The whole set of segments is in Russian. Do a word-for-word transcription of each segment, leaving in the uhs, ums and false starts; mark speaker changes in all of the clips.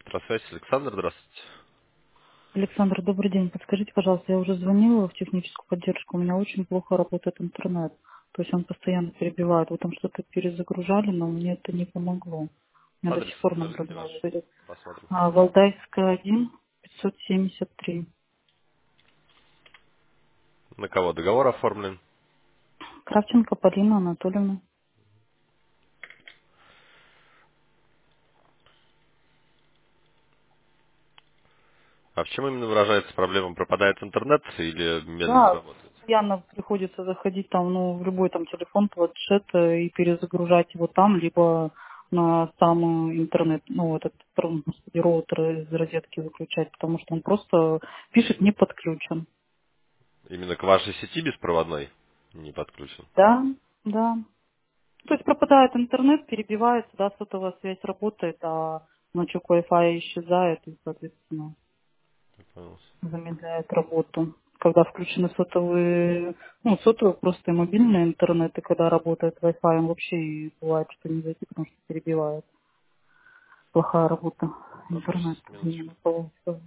Speaker 1: Электросвязь, Александр, здравствуйте.
Speaker 2: Александр, добрый день. Подскажите, пожалуйста, я уже звонила в техническую поддержку, у меня очень плохо работает интернет. То есть он постоянно перебивает. Вы там что-то перезагружали, но мне это не помогло. У меня до
Speaker 1: Адрес
Speaker 2: сих пор номер
Speaker 1: скажите
Speaker 2: не
Speaker 1: ваш,
Speaker 2: выводит.
Speaker 1: посмотрим.
Speaker 2: А, Валдайская один, пятьсот семьдесят три.
Speaker 1: На кого договор оформлен?
Speaker 2: Кравченко Полина Анатольевна.
Speaker 1: А в чем именно выражается проблема? Пропадает интернет или медленно
Speaker 2: Да,
Speaker 1: работает?
Speaker 2: постоянно приходится заходить там, ну, в любой там телефон, планшет э, и перезагружать его там, либо на сам интернет, ну, этот тру- господи, роутер из розетки выключать, потому что он просто пишет не подключен.
Speaker 1: Именно к вашей сети беспроводной не подключен?
Speaker 2: Да, да. То есть пропадает интернет, перебивается, да, сотовая связь работает, а ночью Wi-Fi исчезает и, соответственно,
Speaker 1: Я понял.
Speaker 2: замедляет работу. Когда включены сотовые, ну, сотовый просто и мобильный интернет, и когда работает Wi-Fi, он вообще и бывает, что не зайти, потому что перебивает. Плохая работа
Speaker 1: Вопрос,
Speaker 2: интернета. Не
Speaker 1: минуточку.
Speaker 2: на полностью.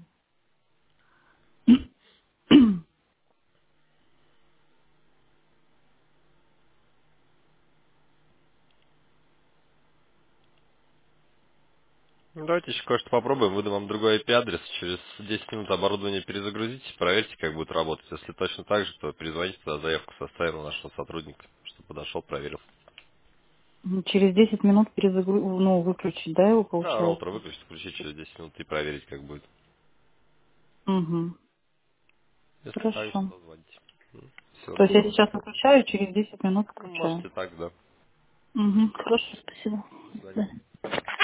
Speaker 1: Ну, давайте еще кое-что попробуем. Выдам вам другой I P-адрес. Через десять минут оборудование перезагрузите, проверьте, как будет работать. Если точно так же, то перезвоните, туда заявку составим на нашего сотрудника, чтобы подошел, проверил.
Speaker 2: Через десять минут перезагру... ну, выключить, да, его
Speaker 1: Да, роутер
Speaker 2: получается?
Speaker 1: выключить, включить через десять минут и проверить, как будет.
Speaker 2: Угу.
Speaker 1: Если так же,
Speaker 2: Хорошо.
Speaker 1: то звоните. Всего
Speaker 2: То есть я
Speaker 1: доброго.
Speaker 2: сейчас выключаю, через десять минут
Speaker 1: Ну,
Speaker 2: включаю.
Speaker 1: можете так, да.
Speaker 2: Угу. Хорошо, спасибо.
Speaker 1: До
Speaker 2: До
Speaker 1: свидания.
Speaker 2: свидания.